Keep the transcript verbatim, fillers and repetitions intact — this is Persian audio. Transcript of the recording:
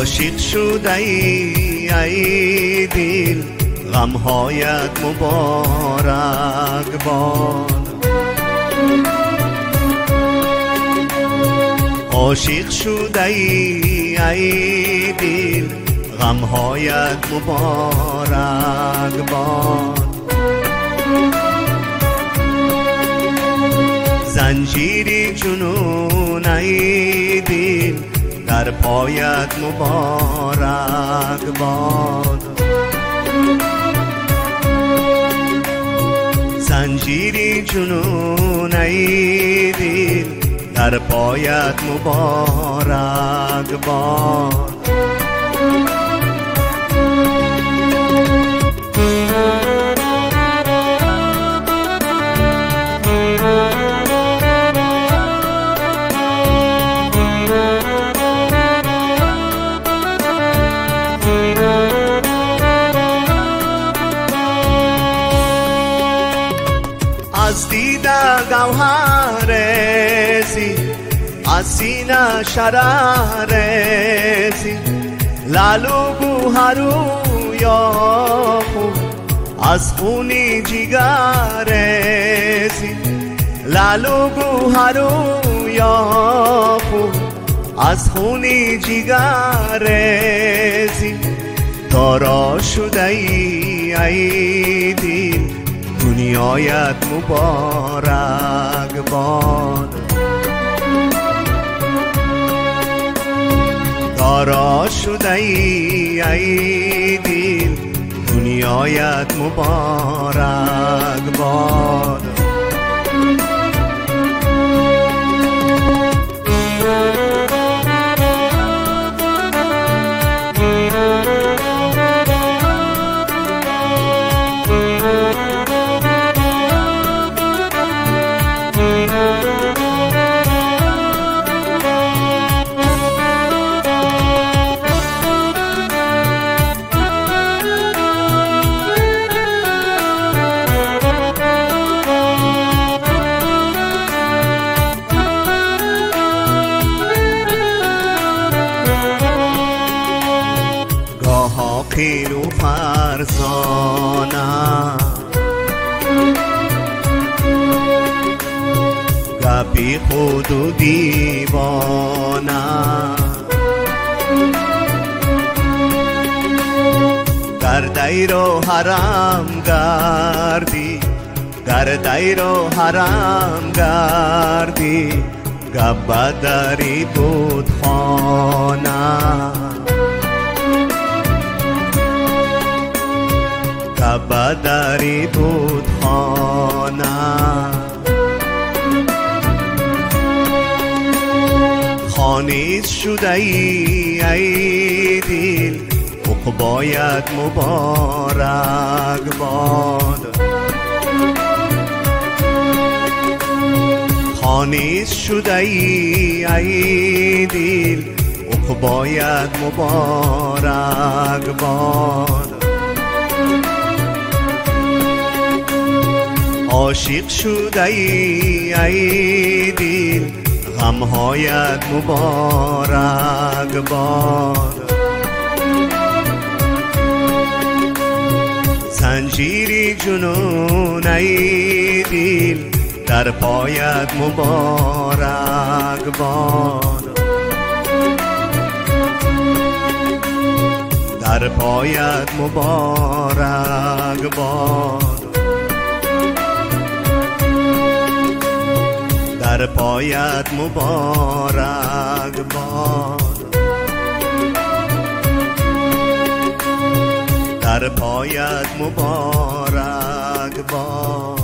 عاشق شده ای ای دل غمهایت مبارک باد. عاشق شده ای ای دل غمهایت مبارک باد. زنجیر جنون ای دل در پایت مبارک باد. زنجیر جنون ای دل در پایت مبارک باد. از دیده گوهرزی از سینه شررزی لعل و گوهر و یاقوت از خونی جگرزی لعل و گوهر و یاقوت از خونی جگرزی دارا شده ای ای دل دنیایت مبارک باد. دارا شده ای ای دل دنیایت مبارک باد. پیر و فرزانه گپی خود و دیوانه گردی رو حرام گردی گردی رو حرام گردی گپ داری بود خانه بدری بود خانه خانیز شده ای ای دل عقبایت مبارک باد. خانیز شده ای ای دل عقبایت مبارک باد. عاشق شده ای ای دل غمهایت مبارک باد. زنجیر جنون ای دل در پایت مبارک باد. در پایت مبارک باد. در پایت مبارک باد. در پایت مبارک باد.